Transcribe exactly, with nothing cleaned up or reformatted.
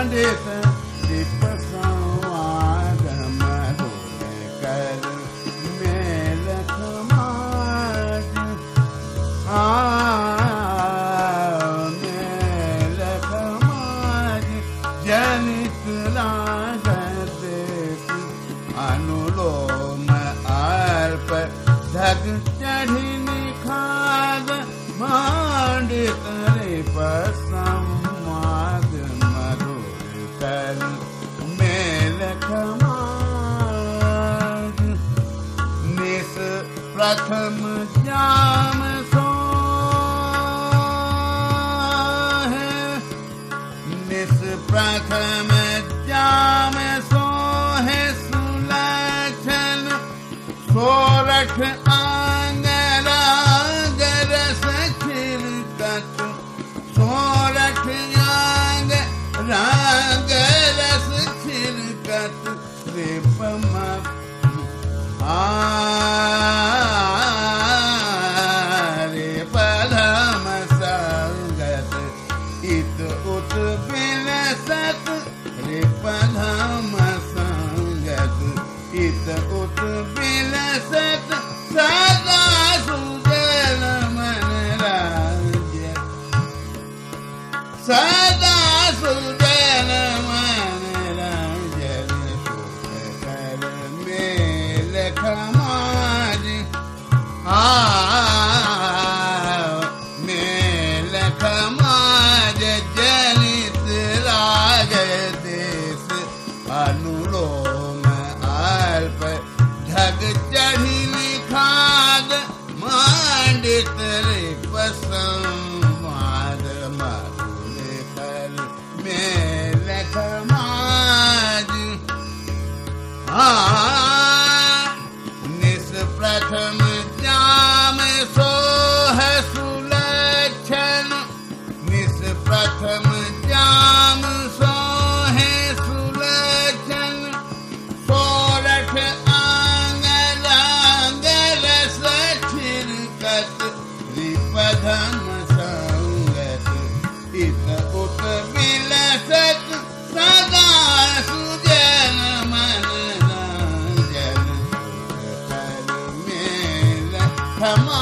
मांडित दीप संवाद मधुर कर मेल समाज आ मेल समाज जनित लागत अनुलोम अल्प धग चढ़ी निखाद मांडित रिप संवाद मधुर कर मेल समाज निस प्रथम जाम सो है निस प्रथम जाम सो है सुलक्षण सोरठ आंगराग रस खिलकत सोरठ आंग राग रस खिलकत रिपम आरे पलम संगत इत उत बिलसत रिपलम संगत इत उत बिलसत सदा सुजन मन राज्य सदा सुजन मन राज्य कर मेल समाज आ मेल समाज जनित राग देश अनुलोम अल्प ढग चढ़ी निखाद मांडित रिप संवाद मधुर कर मेल समाज आ निस प्रथम जाम सो है सुलक्षण निस प्रथम जाम सो है सुलक्षण सोरठ आंग राग रस खिलकत रिपधम संगत इत उत बिलसत सदा सुजन मन रंजन कर मेल समाज।